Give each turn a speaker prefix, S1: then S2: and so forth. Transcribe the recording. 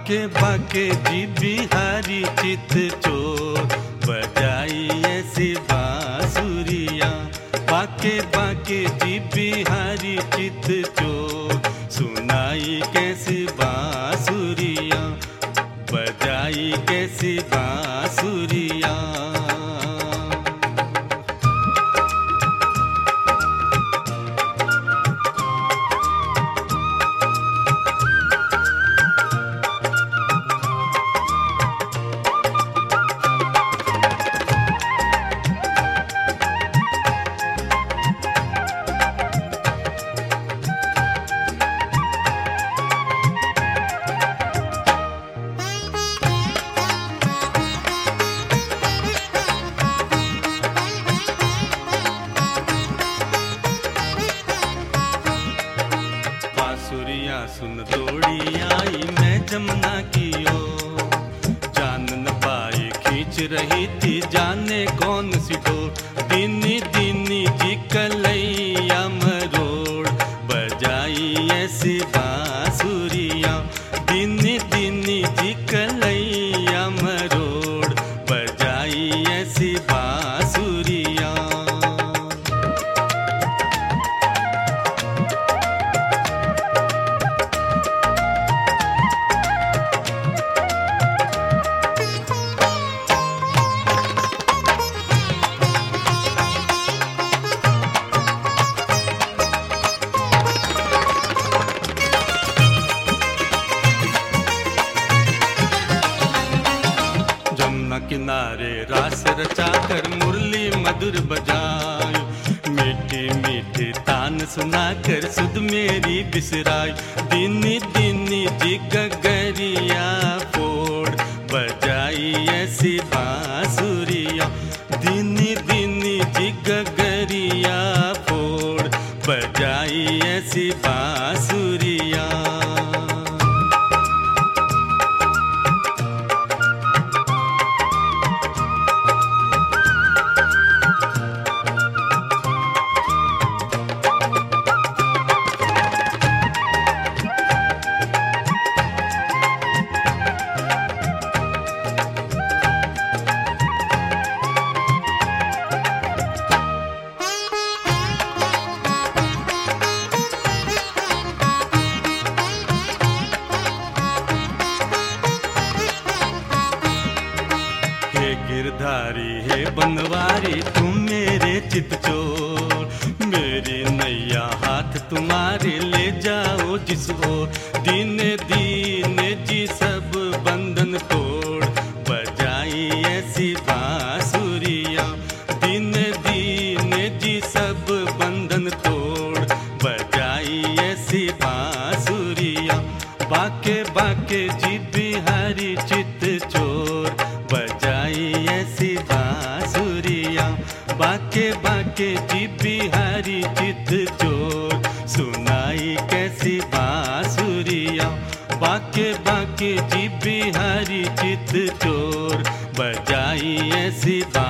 S1: बाके बाके जी बिहारी चित चोर, बजाई ऐसी बांसुरियाँ। बाके बाके जी बिहारी चित चोर, सुनाई कैसी बांसुरियाँ, बजाई कैसी बांसुरियाँ। बांसुरियाँ सुन दौड़ी आई मैं जमुना की ओर, जान न पाई खींच रही थी जाने कौन सी डोर। दीनी दीनी जी कलैया मरोड़, बजाई ऐसी बांसुरियाँ। दीनी दीनी जी कलैया मरोड़, बजाई ऐसी बांसुरियाँ। जमुना किनारे रास रचाकर मुरली मधुर बजाई, मीठी मीठी तान सुनाकर सुध मेरी बिसराई। दीनी दीनी जी गगरिया फोड़, बजाई ऐसी बांसुरियाँ। दीनी दीनी जी गगरिया फोड़, बजाई ऐसी बांसुरियाँ। हे गिरधारी हे बनवारी तुम मेरे चित चोर, मेरी नैया हाथ तुम्हारे ले जाओ जिस ओर। दीने दीने जी सब बंधन तोड़, बजाई ऐसी बांसुरियाँ। दीने दीने जी सब बंधन तोड़, बजाई ऐसी बांसुरियाँ। बाके बाके जी बिहारी चित चोर, बजाई ऐसी बांसुरियाँ। बाके बाके जी बिहारी चित चोर, सुनाई कैसी बांसुरियाँ। बाके बाके जी बिहारी चित चोर, बजाई ऐसी